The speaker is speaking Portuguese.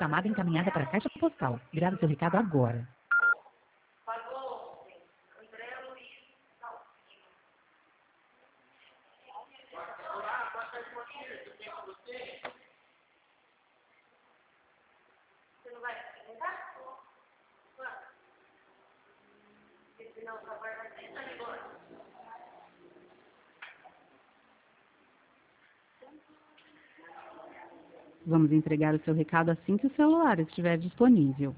Chamada encaminhada para a caixa postal. Grave seu recado agora. Vamos entregar o seu recado assim que o celular estiver disponível.